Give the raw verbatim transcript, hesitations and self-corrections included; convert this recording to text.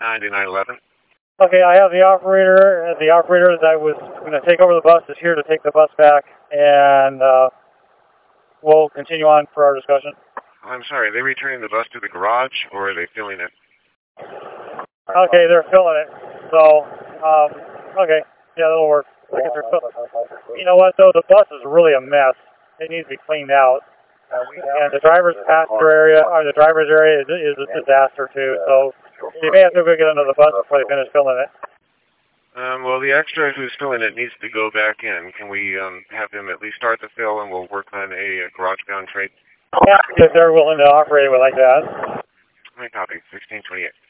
ninety-nine eleven. Okay, I have the operator. The operator that was going to take over the bus is here to take the bus back, and uh, we'll continue on for our discussion. I'm sorry, are they returning the bus to the garage, or are they filling it? Okay, they're filling it. So, um, okay, yeah, that'll work. I guess they're filling. You know what, though? The bus is really a mess. It needs to be cleaned out. And the driver's passenger area, or the driver's area, is, is a disaster too. So they may have to go get another bus before they finish filling it. Um, well, the extra who's filling it needs to go back in. Can we um, have him at least start the fill, and we'll work on a, a garage-bound trade? Yeah, if they're willing to operate it like that. My copy, sixteen twenty-eight.